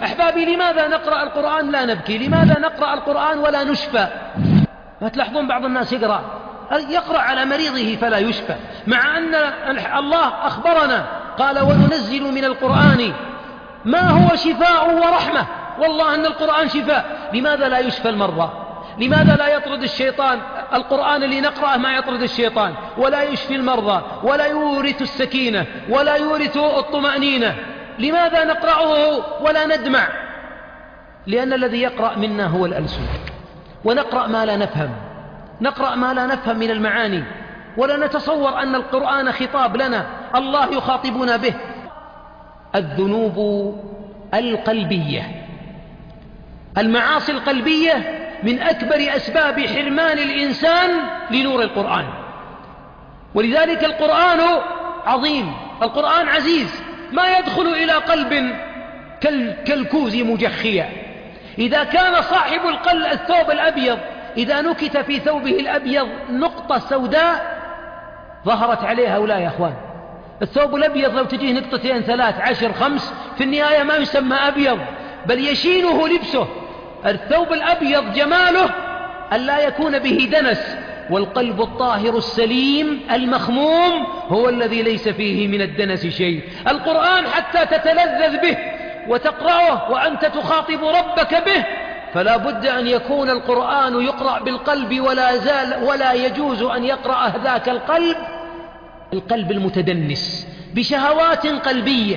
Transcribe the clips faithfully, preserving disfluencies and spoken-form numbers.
أحبابي، لماذا نقرأ القرآن لا نبكي؟ لماذا نقرأ القرآن ولا نشفى؟ ما تلاحظون بعض الناس يقرأ يقرأ على مريضه فلا يشفى، مع أن الله أخبرنا قال وننزل من القرآن ما هو شفاء ورحمة. والله أن القرآن شفاء. لماذا لا يشفى المرضى؟ لماذا لا يطرد الشيطان؟ القرآن اللي نقرأه ما يطرد الشيطان ولا يشفي المرضى ولا يورث السكينة ولا يورث الطمأنينة. لماذا نقرأه ولا ندمع؟ لأن الذي يقرأ منا هو الألسن، ونقرأ ما لا نفهم، نقرأ ما لا نفهم من المعاني، ولا نتصور أن القرآن خطاب لنا، الله يخاطبنا به. الذنوب القلبية، المعاصي القلبية من أكبر أسباب حرمان الإنسان لنور القرآن. ولذلك القرآن عظيم، القرآن عزيز، ما يدخل إلى قلب كالكوز مجخيا. إذا كان صاحب الثوب الأبيض إذا نكت في ثوبه الأبيض نقطة سوداء ظهرت عليها ولا يا أخوان، الثوب الأبيض لو تجيه نقطتين ثلاث عشر خمس في النهاية ما يسمى أبيض بل يشينه لبسه. الثوب الأبيض جماله ألا يكون به دنس، والقلب الطاهر السليم المخموم هو الذي ليس فيه من الدنس شيء. القرآن حتى تتلذذ به وتقرأه وأنت تخاطب ربك به فلا بد أن يكون القرآن يقرأ بالقلب، ولا زال ولا يجوز أن يقرأ ذاك القلب القلب المتدنس بشهوات قلبية،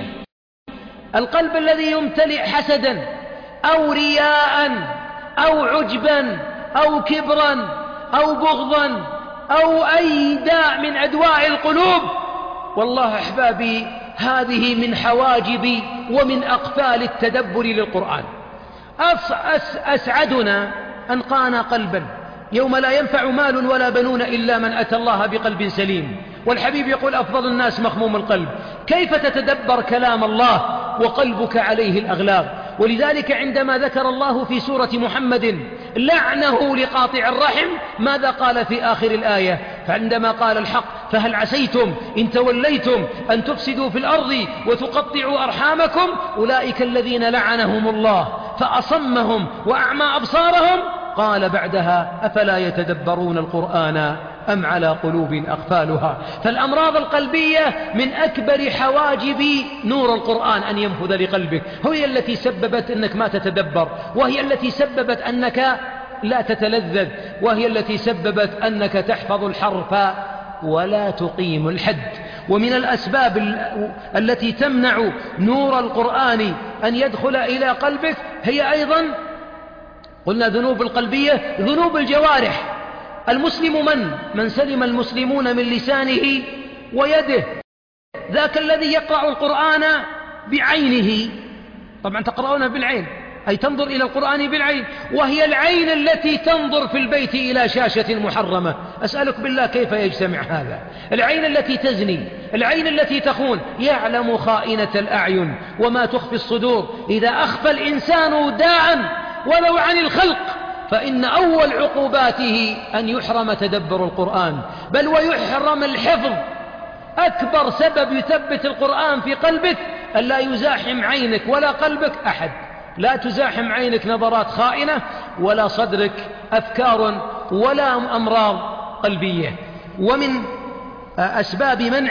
القلب الذي يمتلئ حسدا أو رياء أو عجبا أو كبرا أو بغضا أو أي داء من أدواء القلوب. والله أحبابي هذه من حواجب ومن أقفال التدبر للقرآن. أس أس أسعدنا أنقانا قلبا يوم لا ينفع مال ولا بنون إلا من أتى الله بقلب سليم. والحبيب يقول أفضل الناس مخموم القلب. كيف تتدبر كلام الله وقلبك عليه الأغلاق؟ ولذلك عندما ذكر الله في سورة محمد لعنه لقاطع الرحم ماذا قال في آخر الآية؟ فعندما قال الحق فهل عسيتم إن توليتم أن تفسدوا في الأرض وتقطعوا أرحامكم أولئك الذين لعنهم الله فأصمهم وأعمى أبصارهم. قال بعدها أفلا يتدبرون القرآن أم على قلوب أقفالها. فالأمراض القلبية من أكبر حواجب نور القرآن أن ينفذ لقلبك، هي التي سببت أنك ما تتدبر، وهي التي سببت أنك لا تتلذذ، وهي التي سببت أنك تحفظ الحرف ولا تقيم الحد. ومن الأسباب التي تمنع نور القرآن أن يدخل إلى قلبك هي أيضا قلنا ذنوب القلبية، ذنوب الجوارح. المسلم من؟ من سلم المسلمون من لسانه ويده، ذاك الذي يقرأ القرآن بعينه. طبعا تقرؤون بالعين أي تنظر إلى القرآن بالعين، وهي العين التي تنظر في البيت إلى شاشة محرمة. أسألك بالله كيف يجتمع هذا؟ العين التي تزني، العين التي تخون، يعلم خائنة الأعين وما تخفي الصدور. إذا أخفى الإنسان داء ولو عن الخلق فإن أول عقوباته أن يحرم تدبر القرآن، بل ويحرم الحفظ. أكبر سبب يثبت القرآن في قلبك أن لا يزاحم عينك ولا قلبك أحد، لا تزاحم عينك نظرات خائنة ولا صدرك أفكار ولا أمراض قلبية. ومن أسباب منع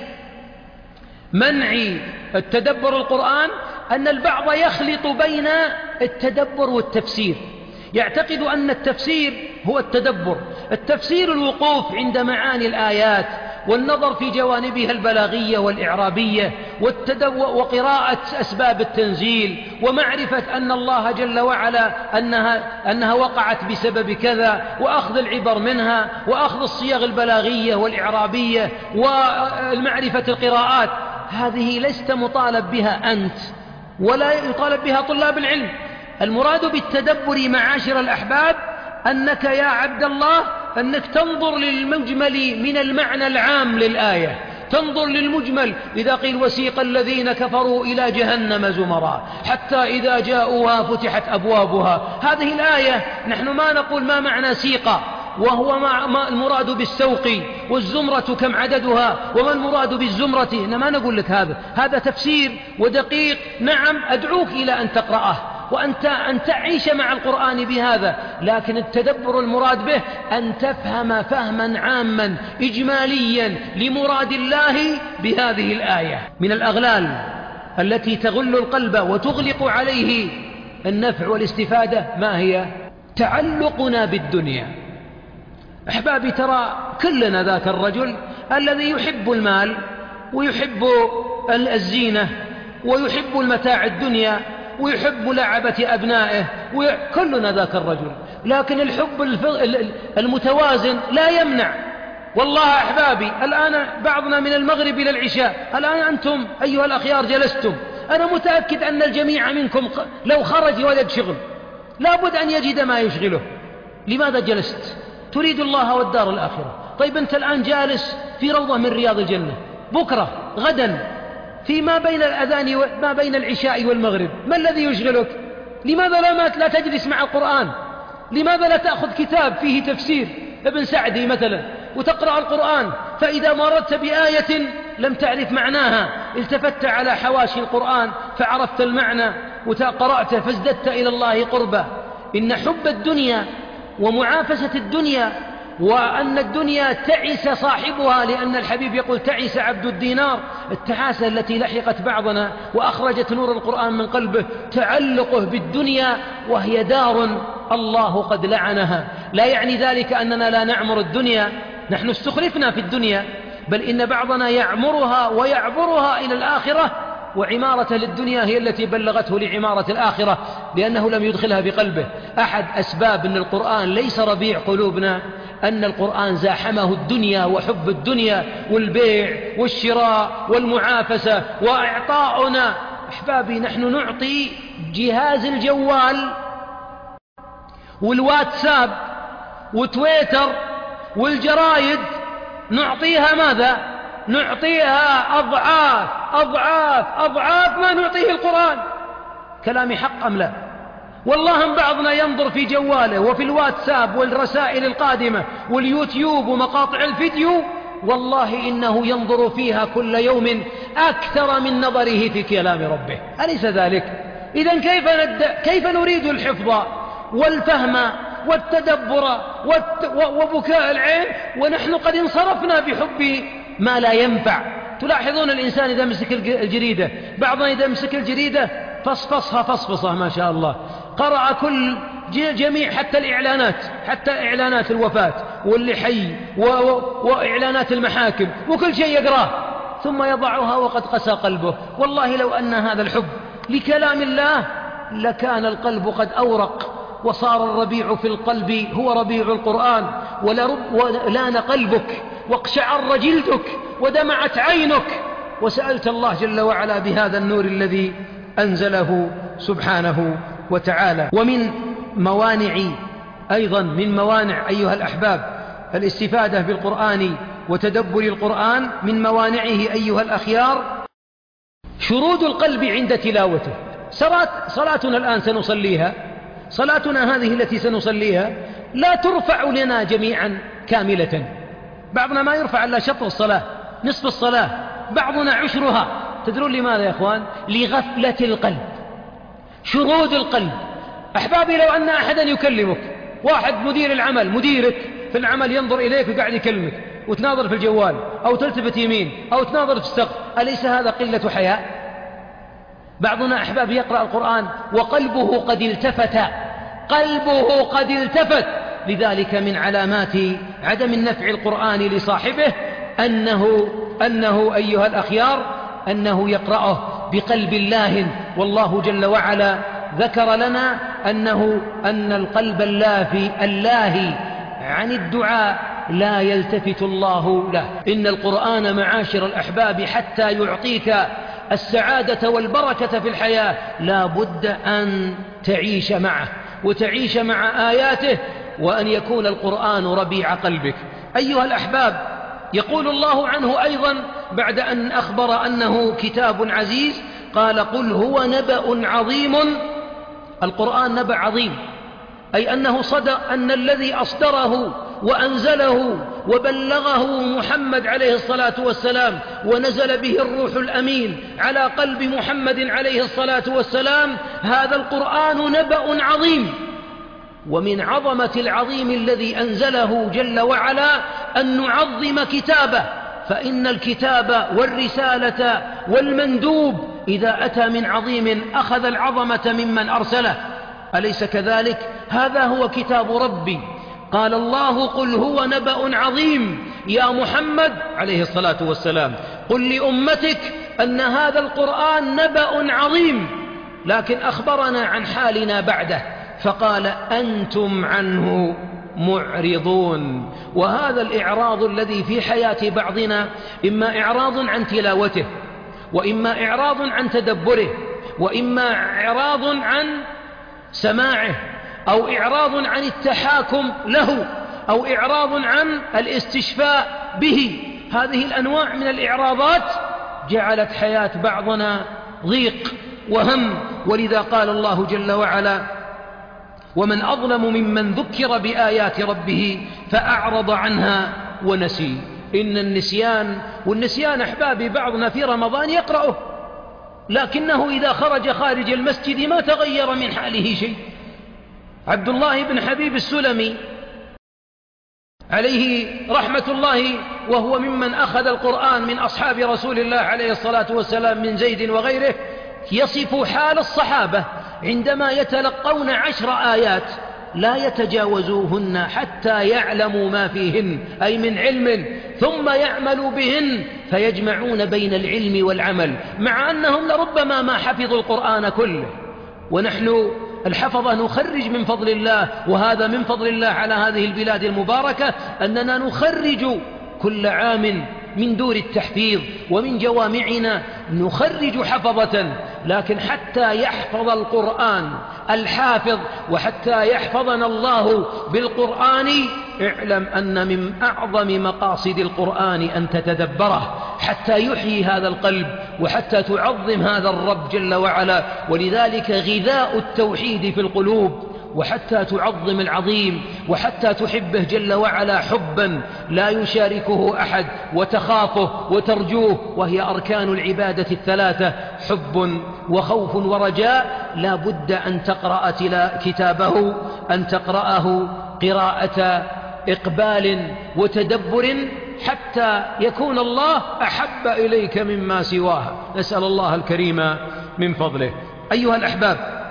منع التدبر القرآن أن البعض يخلط بين التدبر والتفسير، يعتقد أن التفسير هو التدبر. التفسير الوقوف عند معاني الآيات والنظر في جوانبها البلاغية والإعرابية وقراءة أسباب التنزيل ومعرفة أن الله جل وعلا أنها, أنها وقعت بسبب كذا، وأخذ العبر منها، وأخذ الصيغ البلاغية والإعرابية ومعرفة القراءات. هذه لست مطالب بها أنت ولا يطالب بها طلاب العلم. المراد بالتدبر معاشر الأحباب أنك يا عبد الله أنك تنظر للمجمل من المعنى العام للآية، تنظر للمجمل. إذا قيل وسيق الذين كفروا إلى جهنم زمرا حتى إذا جاءوها فتحت أبوابها، هذه الآية نحن ما نقول ما معنى سيقا، وهو ما المراد بالسوق، والزمرة كم عددها، وما المراد بالزمرة. أنا ما نقول لك هذا، هذا تفسير ودقيق. نعم أدعوك إلى أن تقرأه وأنت أن تعيش مع القرآن بهذا، لكن التدبر المراد به أن تفهم فهما عاما إجماليا لمراد الله بهذه الآية. من الأغلال التي تغل القلب وتغلق عليه النفع والاستفادة ما هي؟ تعلقنا بالدنيا. أحبابي، ترى كلنا ذاك الرجل الذي يحب المال ويحب الزينة ويحب المتاع الدنيا ويحب لعبة أبنائه، كلنا ذاك الرجل، لكن الحب المتوازن لا يمنع. والله أحبابي، الآن بعضنا من المغرب إلى العشاء، الآن أنتم أيها الأخيار جلستم، أنا متأكد أن الجميع منكم لو خرج وجد شغل لابد أن يجد ما يشغله. لماذا جلست؟ تريد الله والدار الآخرة. طيب أنت الآن جالس في روضة من رياض الجنة، بكرة غدا في ما بين الأذان وما بين العشاء والمغرب ما الذي يشغلك؟ لماذا لا تجلس مع القرآن؟ لماذا لا تأخذ كتاب فيه تفسير ابن سعدي مثلا وتقرأ القرآن، فإذا مررت بآية لم تعرف معناها التفت على حواشي القرآن فعرفت المعنى وقرأته فازددت إلى الله قربا. إن حب الدنيا ومعافسة الدنيا وأن الدنيا تعس صاحبها، لأن الحبيب يقول تعس عبد الدينار، التعاسة التي لحقت بعضنا وأخرجت نور القرآن من قلبه تعلقه بالدنيا، وهي دار الله قد لعنها. لا يعني ذلك أننا لا نعمر الدنيا، نحن استخلفنا في الدنيا، بل إن بعضنا يعمرها ويعبرها إلى الآخرة، وعمارة للدنيا هي التي بلغته لعمارة الآخرة لأنه لم يدخلها بقلبه. أحد أسباب أن القرآن ليس ربيع قلوبنا أن القرآن زاحمه الدنيا وحب الدنيا والبيع والشراء والمعافسة وإعطاؤنا. أحبابي، نحن نعطي جهاز الجوال والواتساب وتويتر والجرايد، نعطيها ماذا؟ نعطيها أضعاف أضعاف أضعاف ما نعطيه القرآن. كلامي حق أم لا؟ والله بعضنا ينظر في جواله وفي الواتساب والرسائل القادمة واليوتيوب ومقاطع الفيديو، والله إنه ينظر فيها كل يوم أكثر من نظره في كلام ربه، أليس ذلك؟ إذن كيف, ند... كيف نريد الحفظ والفهم والتدبر والت... وبكاء العين ونحن قد انصرفنا بحب ما لا ينفع؟ تلاحظون الإنسان إذا مسك الجريدة، بعضنا إذا مسك الجريدة فصفصها فصفصها ما شاء الله، قرأ كل جميع حتى الإعلانات، حتى إعلانات الوفاة واللي حي و... وإعلانات المحاكم وكل شيء يقراه، ثم يضعها وقد قسى قلبه. والله لو أن هذا الحب لكلام الله لكان القلب قد أورق وصار الربيع في القلب هو ربيع القرآن، ولرب ولان قلبك واقشعر جلدك ودمعت عينك وسألت الله جل وعلا بهذا النور الذي أنزله سبحانه وتعالى. ومن موانع أيضا من موانع أيها الأحباب الاستفادة بالقرآن وتدبر القرآن، من موانعه أيها الأخيار شرود القلب عند تلاوته. صلاتنا الآن سنصليها، صلاتنا هذه التي سنصليها لا ترفع لنا جميعا كاملة، بعضنا ما يرفع إلا شطر الصلاة، نصف الصلاة، بعضنا عشرها. تدرون لماذا يا أخوان؟ لغفلة القلب، شرود القلب. أحبابي، لو أن أحدا يكلمك، واحد مدير العمل، مديرك في العمل ينظر إليك وقاعد يكلمك وتناظر في الجوال أو تلتفت يمين أو تناظر في السقف، أليس هذا قلة حياء؟ بعضنا أحبابي يقرأ القرآن وقلبه قد التفت، قلبه قد التفت. لذلك من علامات عدم النفع القرآن لصاحبه أنه, أنه أيها الأخيار أنه يقرأه بقلب الله. والله جل وعلا ذكر لنا أنه أن القلب اللاهي اللاهي عن الدعاء لا يلتفت الله له. إن القرآن معاشر الأحباب حتى يعطيك السعادة والبركة في الحياة لا بد أن تعيش معه وتعيش مع آياته، وأن يكون القرآن ربيع قلبك. أيها الأحباب، يقول الله عنه أيضا بعد أن أخبر أنه كتاب عزيز قال قل هو نبأ عظيم. القرآن نبأ عظيم، أي أنه صدق، أن الذي أصدره وأنزله وبلغه محمد عليه الصلاة والسلام، ونزل به الروح الأمين على قلب محمد عليه الصلاة والسلام. هذا القرآن نبأ عظيم، ومن عظمة العظيم الذي أنزله جل وعلا أن نعظم كتابه، فإن الكتاب والرسالة والمندوب إذا أتى من عظيم أخذ العظمة ممن أرسله، أليس كذلك؟ هذا هو كتاب ربي. قال الله: قل هو نبأ عظيم يا محمد عليه الصلاة والسلام، قل لأمتك أن هذا القرآن نبأ عظيم، لكن أخبرنا عن حالنا بعده فقال: أنتم عنه معرضون. وهذا الإعراض الذي في حياة بعضنا إما إعراض عن تلاوته، وإما إعراض عن تدبره، وإما إعراض عن سماعه، أو إعراض عن التحاكم له، أو إعراض عن الاستشفاء به. هذه الأنواع من الإعراضات جعلت حياة بعضنا ضيق وهم. ولذا قال الله جل وعلا: ومن أظلم ممن ذكر بآيات ربه فأعرض عنها ونسي. إن النسيان، والنسيان أحبابي بعضنا في رمضان يقرأه، لكنه إذا خرج خارج المسجد ما تغير من حاله شيء. عبد الله بن حبيب السلمي عليه رحمة الله، وهو ممن أخذ القرآن من أصحاب رسول الله عليه الصلاة والسلام من زيد وغيره، يصف حال الصحابة عندما يتلقون عشر آيات لا يتجاوزوهن حتى يعلموا ما فيهن، أي من علم، ثم يعملوا بهن، فيجمعون بين العلم والعمل، مع أنهم لربما ما حفظوا القرآن كله. ونحن الحفظة نخرج من فضل الله، وهذا من فضل الله على هذه البلاد المباركة، أننا نخرج كل عام من دور التحفيظ ومن جوامعنا نخرج حفظة. لكن حتى يحفظ القرآن الحافظ، وحتى يحفظنا الله بالقرآن، اعلم أن من أعظم مقاصد القرآن أن تتدبره، حتى يحيي هذا القلب، وحتى تعظم هذا الرب جل وعلا. ولذلك غذاء التوحيد في القلوب، وحتى تعظم العظيم، وحتى تحبه جل وعلا حبا لا يشاركه أحد، وتخافه وترجوه، وهي أركان العبادة الثلاثة: حب وخوف ورجاء. لا بد أن تقرأ كتابه، أن تقرأه قراءة إقبال وتدبر، حتى يكون الله أحب إليك مما سواه. نسأل الله الكريم من فضله. أيها الأحباب،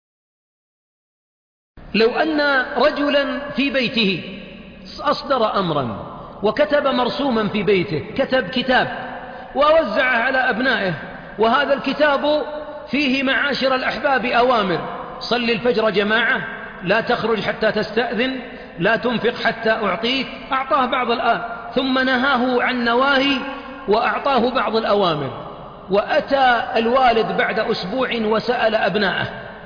لو أن رجلا في بيته أصدر أمرا وكتب مرسوما في بيته، كتب كتاب ووزعه على أبنائه، وهذا الكتاب فيه معاشر الأحباب أوامر: صل الفجر جماعة، لا تخرج حتى تستأذن، لا تنفق حتى أعطيك. أعطاه بعض الآن، ثم نهاه عن نواهي وأعطاه بعض الأوامر. وأتى الوالد بعد أسبوع وسأل أبنائه: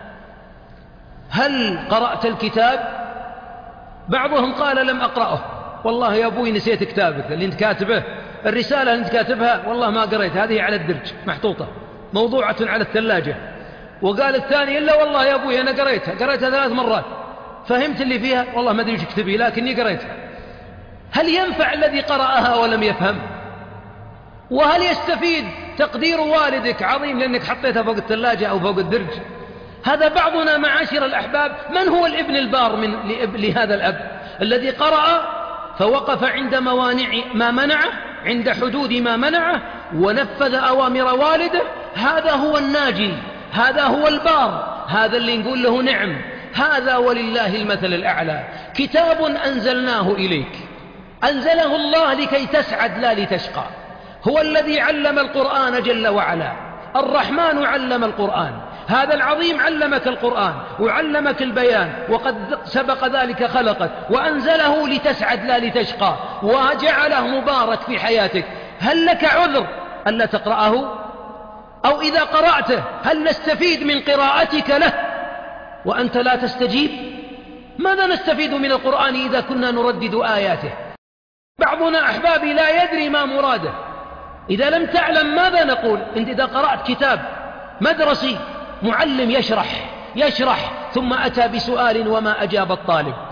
هل قرأت الكتاب؟ بعضهم قال: لم أقرأه، والله يا أبوي نسيت كتابك اللي انت كاتبه، الرسالة اللي انت كاتبها والله ما قريت، هذه على الدرج محطوطة موضوعة على الثلاجة. وقال الثاني: إلا والله يا أبوي أنا قريتها قريتها ثلاث مرات، فهمت اللي فيها، والله ما أدري وش اكتبي لكني قريتها. هل ينفع الذي قرأها ولم يفهم؟ وهل يستفيد تقدير والدك عظيم لأنك حطيتها فوق الثلاجة أو فوق الدرج؟ هذا بعضنا معاشر الأحباب. من هو الابن البار من لهذا الأب الذي قرأ فوقف عند موانع ما منعه، عند حدود ما منعه، ونفذ أوامر والده؟ هذا هو الناجي، هذا هو البار، هذا اللي نقول له نعم. هذا ولله المثل الأعلى. كتاب أنزلناه إليك، أنزله الله لكي تسعد لا لتشقى. هو الذي علم القرآن جل وعلا، الرحمن علم القرآن، هذا العظيم علمك القرآن وعلمك البيان، وقد سبق ذلك خلقك، وأنزله لتسعد لا لتشقى، وجعله مبارك في حياتك. هل لك عذر ألا تقرأه؟ أو إذا قرأته هل نستفيد من قراءتك له وأنت لا تستجيب؟ ماذا نستفيد من القرآن إذا كنا نردد آياته؟ بعضنا أحبابي لا يدري ما مراده. إذا لم تعلم ماذا نقول؟ أنت إذا قرأت كتاب مدرسي معلم يشرح يشرح ثم أتى بسؤال وما أجاب الطالب،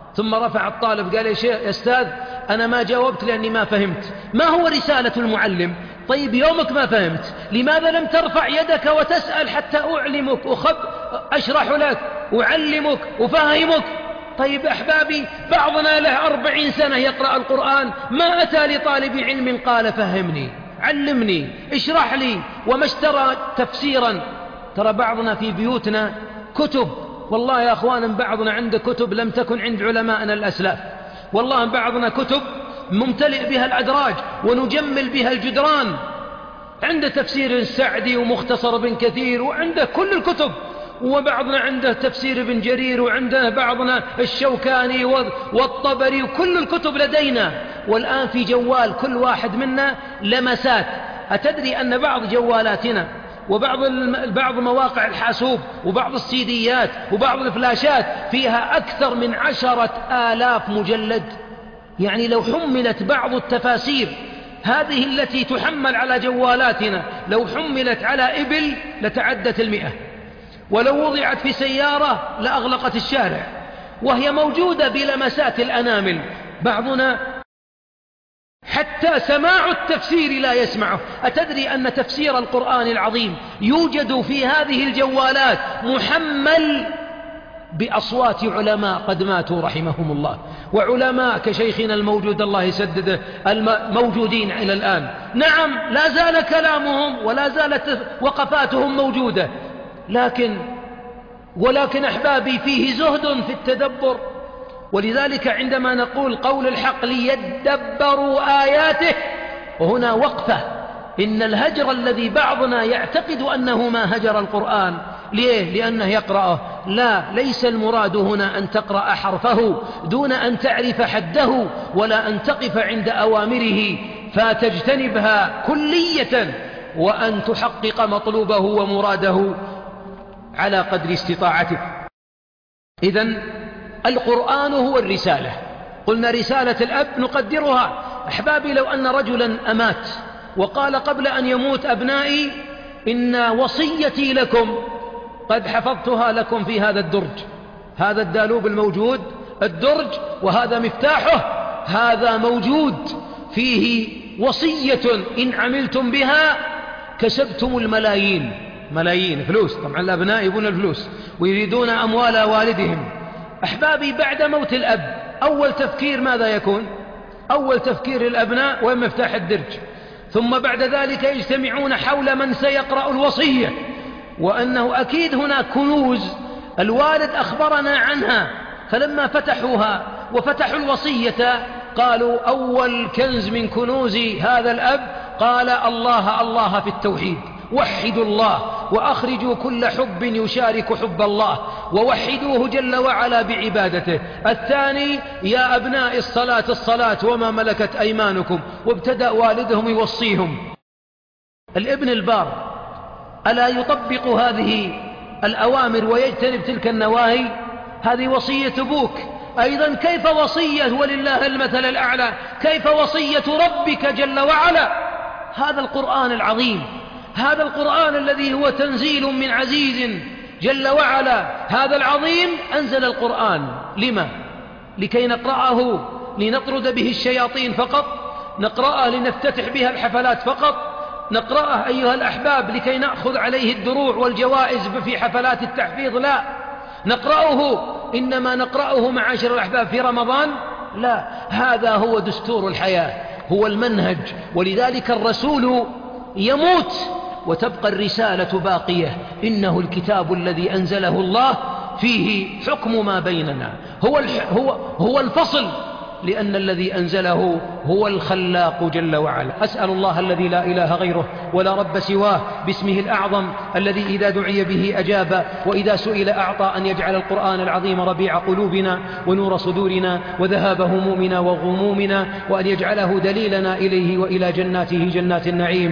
ثم رفع الطالب قال: يا شيخ يا أستاذ أنا ما جاوبت لأني ما فهمت. ما هو رسالة المعلم؟ طيب يومك ما فهمت، لماذا لم ترفع يدك وتسأل حتى أعلمك أخب أشرح لك أعلمك أفهمك؟ طيب أحبابي، بعضنا له أربعين سنة يقرأ القرآن، ما أتى لطالب علم قال: فهمني، علمني، اشرح لي، وما اشترى تفسيرا. ترى بعضنا في بيوتنا كتب، والله يا أخوانا بعضنا عنده كتب لم تكن عند علماءنا الأسلاف، والله بعضنا كتب ممتلئ بها الأدراج ونجمل بها الجدران، عنده تفسير السعدي ومختصر بن كثير وعنده كل الكتب، وبعضنا عنده تفسير ابن جرير، وعنده بعضنا الشوكاني والطبري، وكل الكتب لدينا. والآن في جوال كل واحد منا لمسات. أتدري أن بعض جوالاتنا وبعض بعض مواقع الحاسوب وبعض السيديات وبعض الفلاشات فيها أكثر من عشرة آلاف مجلد؟ يعني لو حملت بعض التفاسير هذه التي تحمل على جوالاتنا لو حملت على إبل لتعدت المئة، ولو وضعت في سيارة لأغلقت الشارع، وهي موجودة بلمسات الأنامل. بعضنا حتى سماع التفسير لا يسمعه. أتدري أن تفسير القرآن العظيم يوجد في هذه الجوالات محمل بأصوات علماء قد ماتوا رحمهم الله، وعلماء كشيخنا الموجود الله يسدده الموجودين إلى الآن. نعم لا زال كلامهم ولا زالت وقفاتهم موجودة، لكن ولكن أحبابي فيه زهد في التدبر. ولذلك عندما نقول قول الحق ليدبروا آياته، وهنا وقفة. إن الهجر الذي بعضنا يعتقد أنه ما هجر القرآن، ليه؟ لأنه يقرأه. لا، ليس المراد هنا أن تقرأ حرفه دون أن تعرف حده، ولا أن تقف عند أوامره فتجتنبها كلية، وأن تحقق مطلوبه ومراده على قدر استطاعتك. إذن القرآن هو الرسالة. قلنا رسالة الأب نقدرها. أحبابي، لو أن رجلا أمات وقال قبل أن يموت: أبنائي إن وصيتي لكم قد حفظتها لكم في هذا الدرج، هذا الدالوب الموجود الدرج، وهذا مفتاحه، هذا موجود فيه وصية إن عملتم بها كسبتم الملايين، ملايين فلوس. طبعا الأبناء يبون الفلوس ويريدون أموال والدهم. أحبابي، بعد موت الأب أول تفكير ماذا يكون؟ أول تفكير الأبناء وين مفتاح الدرج، ثم بعد ذلك يجتمعون حول من سيقرأ الوصية، وأنه أكيد هنا كنوز الوالد أخبرنا عنها. فلما فتحوها وفتحوا الوصية قالوا: أول كنز من كنوز هذا الأب، قال: الله الله في التوحيد، وحدوا الله وأخرجوا كل حب يشارك حب الله، ووحدوه جل وعلا بعبادته. الثاني: يا أبناء الصلاة الصلاة وما ملكت أيمانكم. وابتدأ والدهم يوصيهم. الابن البار ألا يطبق هذه الأوامر ويجتنب تلك النواهي؟ هذه وصية أبوك. أيضا كيف وصية، ولله المثل الأعلى، كيف وصية ربك جل وعلا؟ هذا القرآن العظيم، هذا القرآن الذي هو تنزيل من عزيز جل وعلا، هذا العظيم أنزل القرآن. لما؟ لكي نقرأه لنطرد به الشياطين فقط؟ نقرأه لنفتتح بها الحفلات فقط؟ نقرأه أيها الأحباب لكي نأخذ عليه الدروع والجوائز في حفلات التحفيظ؟ لا. نقرأه إنما نقرأه معاشر الأحباب في رمضان؟ لا، هذا هو دستور الحياة، هو المنهج. ولذلك الرسول يموت وتبقى الرسالة باقية. إنه الكتاب الذي أنزله الله فيه حكم ما بيننا، هو هو هو الفصل، لأن الذي أنزله هو الخلاق جل وعلا. أسأل الله الذي لا إله غيره ولا رب سواه باسمه الأعظم الذي إذا دعي به أجاب وإذا سئل أعطى، أن يجعل القرآن العظيم ربيع قلوبنا ونور صدورنا وذهاب همومنا وغمومنا، وأن يجعله دليلنا إليه وإلى جناته جنات النعيم.